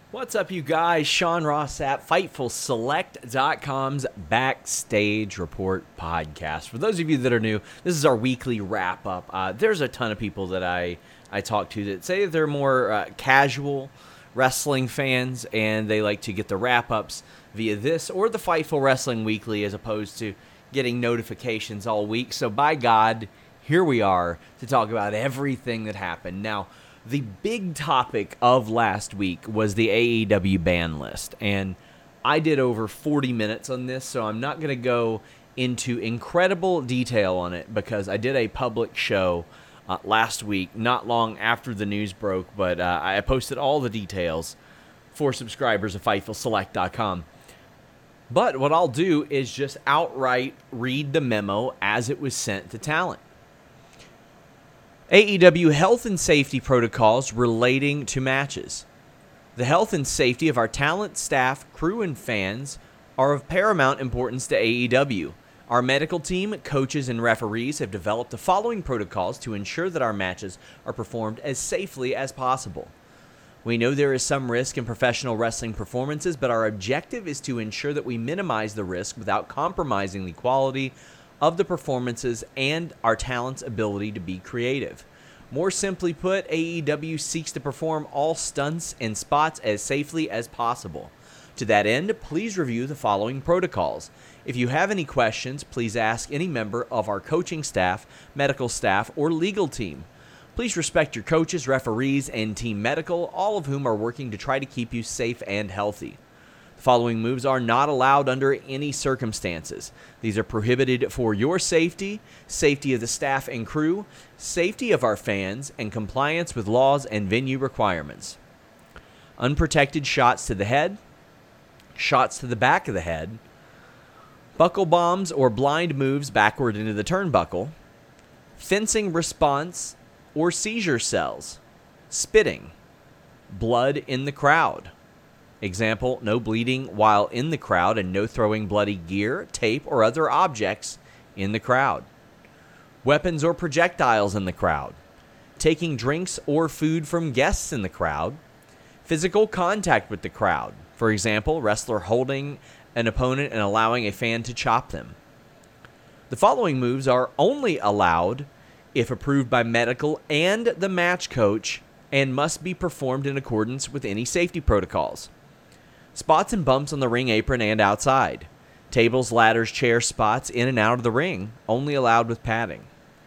What's up, you guys? Sean Ross at FightfulSelect.com's Backstage Report podcast. For those of you that are new, this is our weekly wrap-up. There's a ton of people that I talk to that say they're more casual wrestling fans, and they like to get the wrap-ups via this or the Fightful Wrestling Weekly as opposed to getting notifications all week. So by God, here we are to talk about everything that happened. Now, the big topic of last week was the AEW ban list, and I did over 40 minutes on this, so I'm not going to go into incredible detail on it because I did a public show last week, not long after the news broke, but I posted all the details for subscribers of FightfulSelect.com. But what I'll do is just outright read the memo as it was sent to talent. AEW health and safety protocols relating to matches. The health and safety of our talent, staff, crew, and fans are of paramount importance to AEW. Our medical team, coaches, and referees have developed the following protocols to ensure that our matches are performed as safely as possible. We know there is some risk in professional wrestling performances, but our objective is to ensure that we minimize the risk without compromising the quality of the performances and our talent's ability to be creative. More simply put, AEW seeks to perform all stunts and spots as safely as possible. To that end, please review the following protocols. If you have any questions, please ask any member of our coaching staff, medical staff, or legal team. Please respect your coaches, referees, and team medical, all of whom are working to try to keep you safe and healthy. The following moves are not allowed under any circumstances. These are prohibited for your safety, safety of the staff and crew, safety of our fans, and compliance with laws and venue requirements. Unprotected shots to the head, shots to the back of the head, buckle bombs or blind moves backward into the turnbuckle, fencing response or seizure cells, spitting, blood in the crowd. Example, no bleeding while in the crowd and no throwing bloody gear, tape, or other objects in the crowd. Weapons or projectiles in the crowd. Taking drinks or food from guests in the crowd. Physical contact with the crowd. For example, wrestler holding an opponent and allowing a fan to chop them. The following moves are only allowed if approved by medical and the match coach and must be performed in accordance with any safety protocols. Spots and bumps on the ring apron and outside. Tables, ladders, chairs, spots in and out of the ring, only allowed with padding.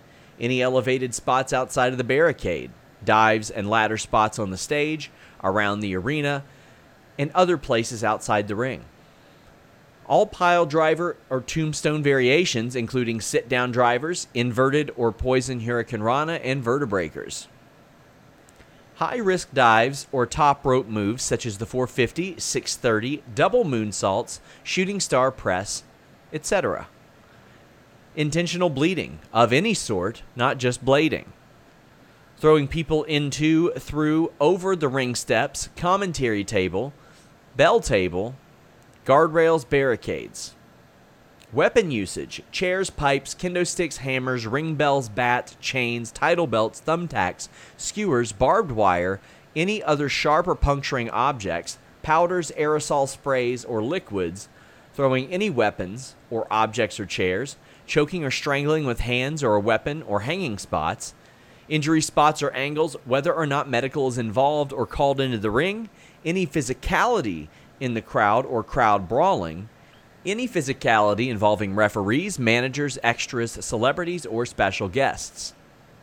Any elevated spots outside of the barricade. Dives and ladder spots on the stage, around the arena, and other places outside the ring. All pile driver or tombstone variations, including sit-down drivers, inverted or poison hurricane rana, and vertebreakers. High-risk dives or top rope moves such as the 450, 630, double moonsaults, shooting star press, etc. Intentional bleeding of any sort, not just blading. Throwing people into, through, over the ring steps, commentary table, bell table, guardrails, barricades. Weapon usage: chairs, pipes, kendo sticks, hammers, ring bells, bats, chains, title belts, thumbtacks, skewers, barbed wire, any other sharp or puncturing objects, powders, aerosol sprays, or liquids, throwing any weapons or objects or chairs, choking or strangling with hands or a weapon or hanging spots, injury spots or angles, whether or not medical is involved or called into the ring, any physicality in the crowd or crowd brawling, any physicality involving referees, managers, extras, celebrities, or special guests.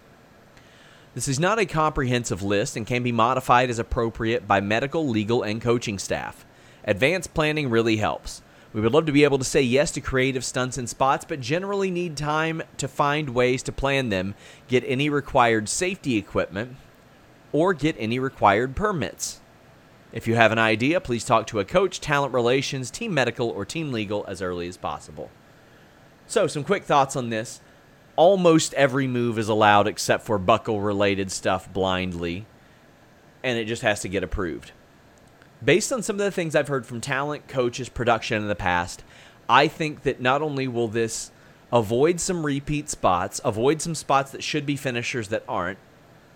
This is not a comprehensive list and can be modified as appropriate by medical, legal, and coaching staff. Advanced planning really helps. We would love to be able to say yes to creative stunts and spots, but generally need time to find ways to plan them, get any required safety equipment, or get any required permits. If you have an idea, please talk to a coach, talent relations, team medical, or team legal as early as possible. So, some quick thoughts on this. Almost every move is allowed except for buckle-related stuff blindly, and it just has to get approved. Based on some of the things I've heard from talent, coaches, production in the past, I think that not only will this avoid some repeat spots, avoid some spots that should be finishers that aren't,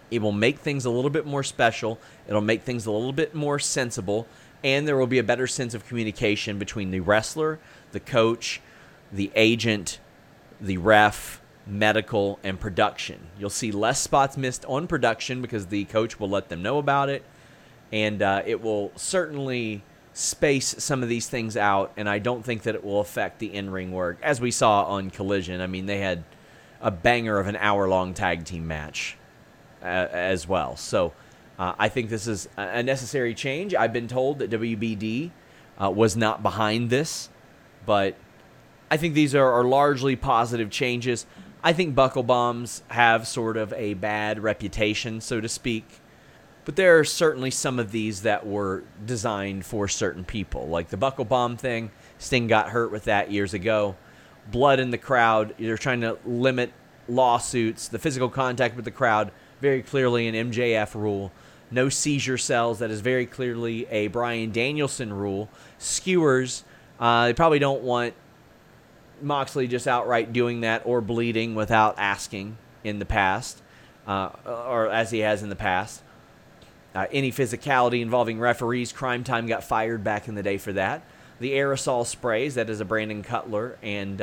It will make things a little bit more special. It'll make things a little bit more sensible. And there will be a better sense of communication between the wrestler, the coach, the agent, the ref, medical, and production. You'll see less spots missed on production because the coach will let them know about it. And it will certainly space some of these things out. And I don't think that it will affect the in-ring work. As we saw on Collision, I mean, they had a banger of an hour-long tag team match as well. So I think this is a necessary change. I've been told that WBD was not behind this, but I think these are largely positive changes. I think buckle bombs have sort of a bad reputation, so to speak, but there are certainly some of these that were designed for certain people, like the buckle bomb thing. Sting got hurt with that years ago. Blood in the crowd, they're trying to limit lawsuits, the physical contact with the crowd, very clearly an MJF rule. No seizure cells, that is very clearly a Bryan Danielson rule. Skewers, they probably don't want Moxley just outright doing that or bleeding without asking in the past, or as he has in the past. Any physicality involving referees, Crime Time got fired back in the day for that. The aerosol sprays, that is a Brandon Cutler and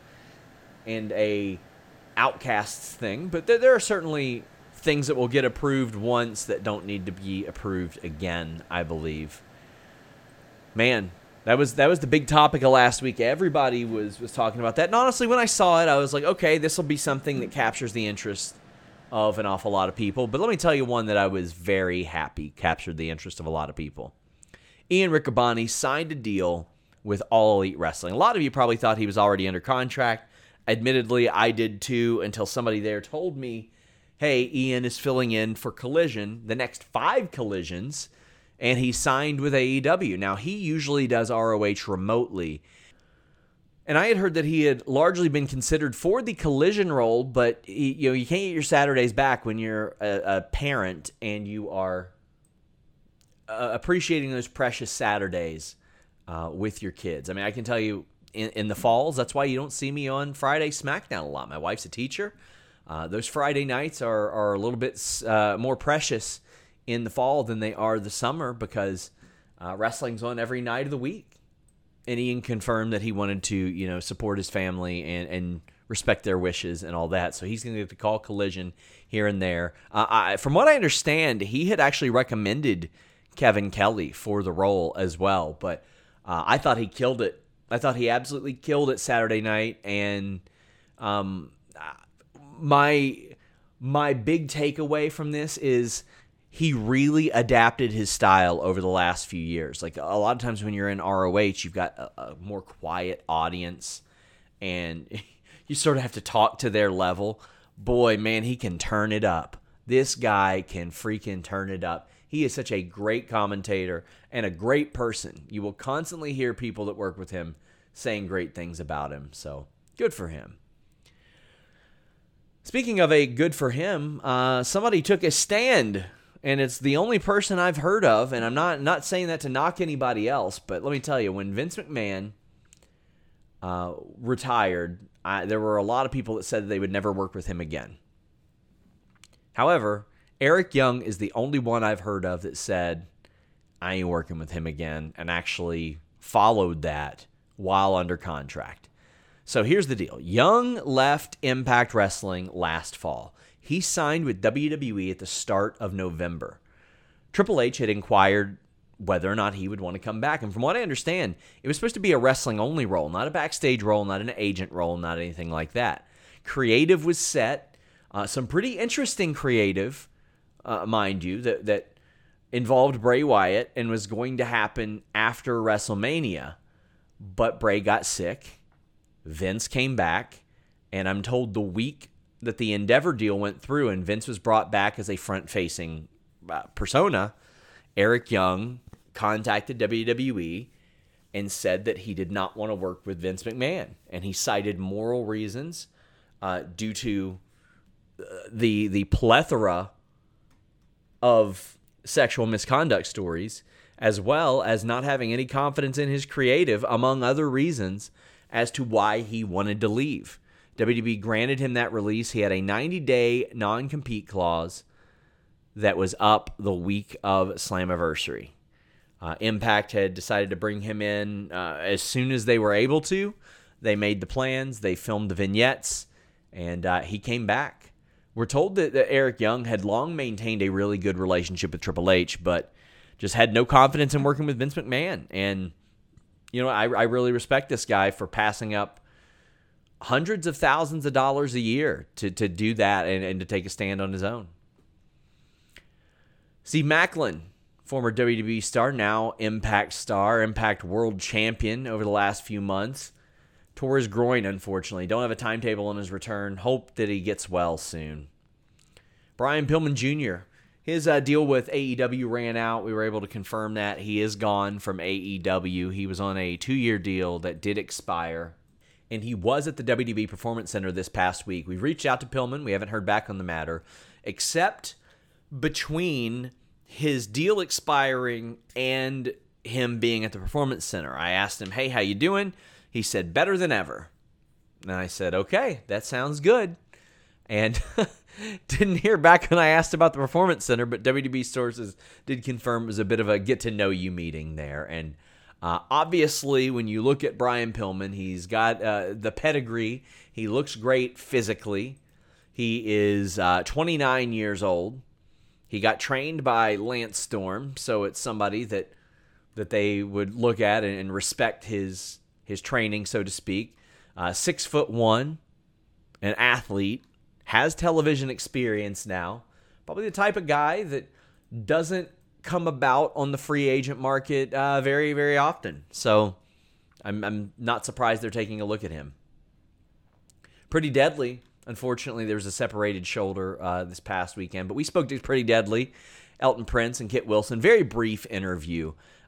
a Outcasts thing. But there are certainly things that will get approved once that don't need to be approved again, I believe. Man, that was the big topic of last week. Everybody was talking about that. And honestly, when I saw it, I was like, okay, this will be something that captures the interest of an awful lot of people. But let me tell you one that I was very happy captured the interest of a lot of people. Ian Riccaboni signed a deal with All Elite Wrestling. A lot of you probably thought he was already under contract. Admittedly, I did too, until somebody there told me, hey, Ian is filling in for Collision, the next 5 Collisions, and he signed with AEW. Now, he usually does ROH remotely, and I had heard that he had largely been considered for the Collision role, but you can't get your Saturdays back when you're a parent and you are appreciating those precious Saturdays with your kids. I mean, I can tell you in the falls, that's why you don't see me on Friday SmackDown a lot. My wife's a teacher. Those Friday nights are a little bit more precious in the fall than they are the summer because wrestling's on every night of the week. And Ian confirmed that he wanted to, support his family and respect their wishes and all that. So he's going to get to call Collision here and there. From what I understand, he had actually recommended Kevin Kelly for the role as well. But I thought he killed it. I thought he absolutely killed it Saturday night. And my big takeaway from this is he really adapted his style over the last few years. Like a lot of times when you're in ROH, you've got a more quiet audience and you sort of have to talk to their level. Boy, man, he can turn it up. This guy can freaking turn it up. He is such a great commentator and a great person. You will constantly hear people that work with him saying great things about him. So good for him. Speaking of a good for him, somebody took a stand. And it's the only person I've heard of, and I'm not saying that to knock anybody else, but let me tell you, when Vince McMahon retired, there were a lot of people that said they would never work with him again. However, Eric Young is the only one I've heard of that said, I ain't working with him again, and actually followed that while under contract. So here's the deal. Young left Impact Wrestling last fall. He signed with WWE at the start of November. Triple H had inquired whether or not he would want to come back. And from what I understand, it was supposed to be a wrestling-only role, not a backstage role, not an agent role, not anything like that. Creative was set. Some pretty interesting creative, mind you, that involved Bray Wyatt and was going to happen after WrestleMania. But Bray got sick. Vince came back. And I'm told the week that the Endeavor deal went through and Vince was brought back as a front-facing persona, Eric Young contacted WWE and said that he did not want to work with Vince McMahon. And he cited moral reasons due to the plethora of sexual misconduct stories, as well as not having any confidence in his creative, among other reasons, as to why he wanted to leave. WWE granted him that release. He had a 90-day non-compete clause. that was up the week of Slammiversary. Impact had decided to bring him in as soon as they were able to. They made the plans, they filmed the vignettes, and he came back. We're told that Eric Young had long maintained a really good relationship with Triple H, but just had no confidence in working with Vince McMahon. And, I really respect this guy for passing up hundreds of thousands of dollars a year to do that and to take a stand on his own. Steve Maclin, former WWE star, now Impact star, Impact World Champion over the last few months. Tore his groin, unfortunately. Don't have a timetable on his return. Hope that he gets well soon. Brian Pillman Jr., his deal with AEW ran out. We were able to confirm that. He is gone from AEW. He was on a 2-year deal that did expire, and he was at the WWE Performance Center this past week. We've reached out to Pillman. We haven't heard back on the matter, except between his deal expiring and him being at the Performance Center. I asked him, hey, how you doing? He said, better than ever. And I said, okay, that sounds good. And didn't hear back when I asked about the Performance Center, but WWE sources did confirm it was a bit of a get-to-know-you meeting there. And obviously, when you look at Brian Pillman, he's got the pedigree. He looks great physically. He is 29 years old. He got trained by Lance Storm, so it's somebody that they would look at and respect his training, so to speak. 6'1", an athlete, has television experience now. Probably the type of guy that doesn't come about on the free agent market very, very often. So I'm not surprised they're taking a look at him. Pretty Deadly. Unfortunately, there was a separated shoulder this past weekend, but we spoke to Pretty Deadly, Elton Prince, and Kit Wilson. Very brief interview.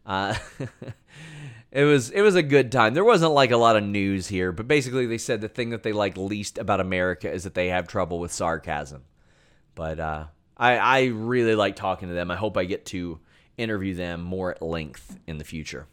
It was a good time. There wasn't like a lot of news here, but basically they said the thing that they like least about America is that they have trouble with sarcasm. But I really like talking to them. I hope I get to interview them more at length in the future.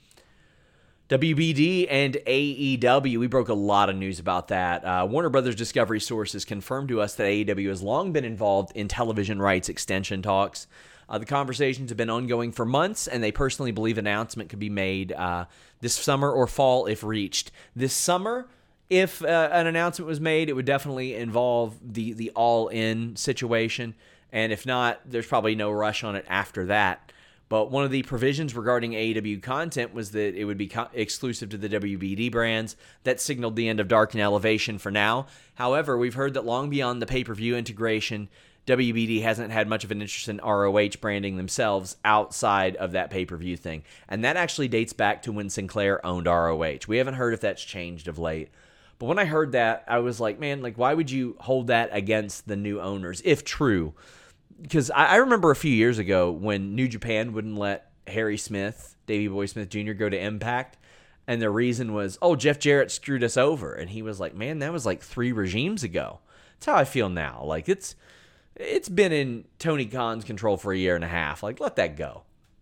WBD and AEW, we broke a lot of news about that. Warner Brothers Discovery sources confirmed to us that AEW has long been involved in television rights extension talks. The conversations have been ongoing for months, and they personally believe an announcement could be made this summer or fall if reached. This summer, if an announcement was made, it would definitely involve the all-in situation, and if not, there's probably no rush on it after that. But one of the provisions regarding AEW content was that it would be exclusive to the WBD brands. That signaled the end of Dark and Elevation for now. However, we've heard that long beyond the pay-per-view integration, WBD hasn't had much of an interest in ROH branding themselves outside of that pay-per-view thing. And that actually dates back to when Sinclair owned ROH. We haven't heard if that's changed of late. But when I heard that, I was like, man, why would you hold that against the new owners, if true? Because I remember a few years ago when New Japan wouldn't let Harry Smith, Davey Boy Smith Jr., go to Impact. And the reason was, Jeff Jarrett screwed us over. And he was like, man, that was like 3 regimes ago. That's how I feel now. Like, it's been in Tony Khan's control for a year and a half. Like, let that go.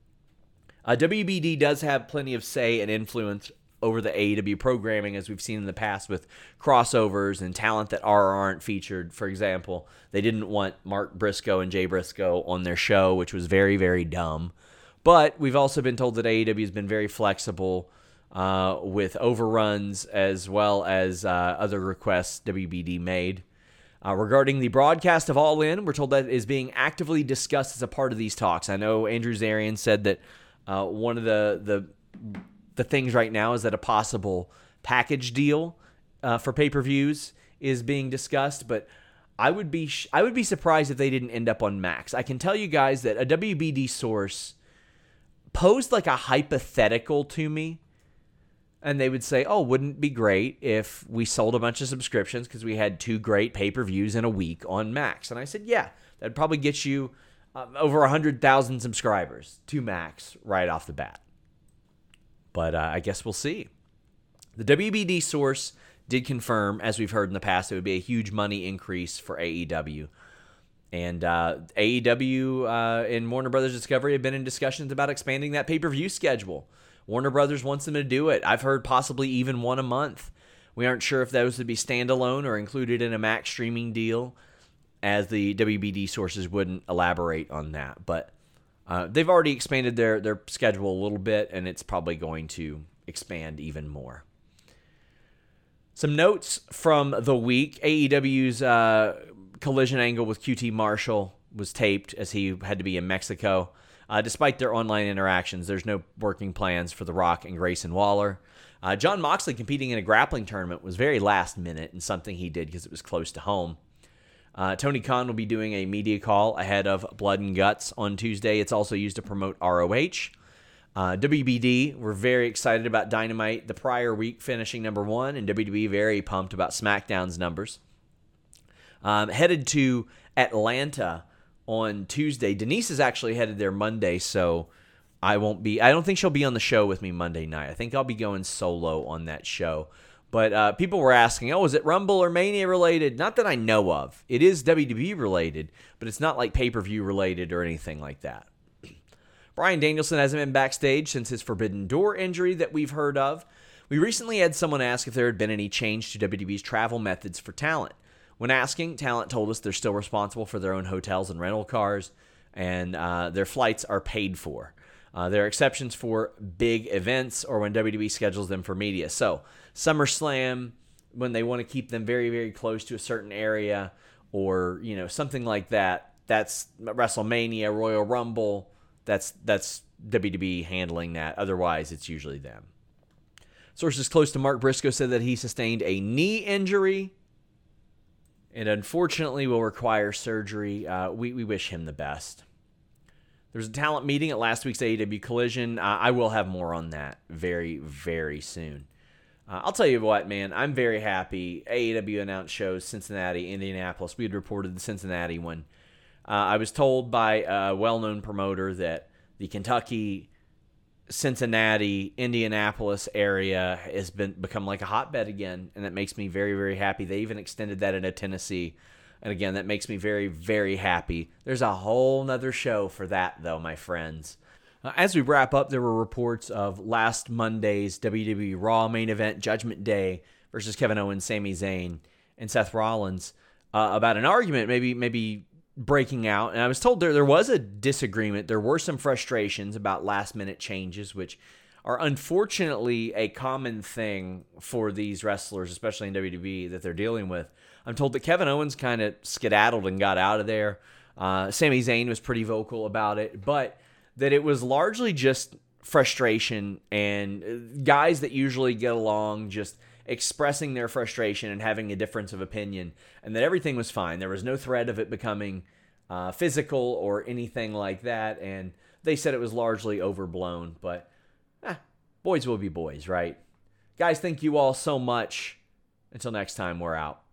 WBD does have plenty of say and influence over the AEW programming, as we've seen in the past with crossovers and talent that aren't featured. For example, they didn't want Mark Briscoe and Jay Briscoe on their show, which was very, very dumb. But we've also been told that AEW has been very flexible with overruns as well as other requests WBD made. Regarding the broadcast of All In, we're told that is being actively discussed as a part of these talks. I know Andrew Zarian said that one of the things right now is that a possible package deal for pay-per-views is being discussed, but I would be surprised if they didn't end up on Max. I can tell you guys that a WBD source posed like a hypothetical to me, and they would say, wouldn't it be great if we sold a bunch of subscriptions because we had 2 great pay-per-views in a week on Max? And I said, yeah, that'd probably get you over 100,000 subscribers to Max right off the bat. But I guess we'll see. The WBD source did confirm, as we've heard in the past, it would be a huge money increase for AEW. And AEW and Warner Brothers Discovery have been in discussions about expanding that pay-per-view schedule. Warner Brothers wants them to do it. I've heard possibly even one a month. We aren't sure if those would be standalone or included in a Max streaming deal. as the WBD sources wouldn't elaborate on that. But they've already expanded their schedule a little bit, and it's probably going to expand even more. Some notes from the week. AEW's Collision Angle with QT Marshall was taped as he had to be in Mexico. Despite their online interactions, there's no working plans for The Rock and Grayson Waller. Jon Moxley competing in a grappling tournament was very last minute and something he did because it was close to home. Tony Khan will be doing a media call ahead of Blood and Guts on Tuesday. It's also used to promote ROH. WBD, we're very excited about Dynamite the prior week finishing number 1, and WWE very pumped about SmackDown's numbers. Headed to Atlanta on Tuesday. Denise is actually headed there Monday, so I don't think she'll be on the show with me Monday night. I think I'll be going solo on that show. But people were asking, is it Rumble or Mania related? Not that I know of. It is WWE related, but it's not like pay-per-view related or anything like that. Bryan Danielson hasn't been backstage since his Forbidden Door injury that we've heard of. We recently had someone ask if there had been any change to WWE's travel methods for talent. When asking, talent told us they're still responsible for their own hotels and rental cars, and their flights are paid for. There are exceptions for big events or when WWE schedules them for media. So, SummerSlam, when they want to keep them very, very close to a certain area, or something like that. That's WrestleMania, Royal Rumble. That's WWE handling that. Otherwise, it's usually them. Sources close to Mark Briscoe said that he sustained a knee injury and unfortunately will require surgery. We wish him the best. There was a talent meeting at last week's AEW Collision. I will have more on that very, very soon. I'll tell you what, man. I'm very happy. AEW announced shows Cincinnati, Indianapolis. We had reported the Cincinnati one. I was told by a well-known promoter that the Kentucky, Cincinnati, Indianapolis area has become like a hotbed again, and that makes me very, very happy. They even extended that into Tennessee, and again, that makes me very, very happy. There's a whole nother show for that, though, my friends. As we wrap up, there were reports of last Monday's WWE Raw main event, Judgment Day versus Kevin Owens, Sami Zayn, and Seth Rollins, about an argument maybe breaking out. And I was told there was a disagreement. There were some frustrations about last-minute changes, which are unfortunately a common thing for these wrestlers, especially in WWE, that they're dealing with. I'm told that Kevin Owens kind of skedaddled and got out of there. Sami Zayn was pretty vocal about it, but that it was largely just frustration and guys that usually get along just expressing their frustration and having a difference of opinion, and that everything was fine. There was no threat of it becoming physical or anything like that, and they said it was largely overblown, but boys will be boys, right? Guys, thank you all so much. Until next time, we're out.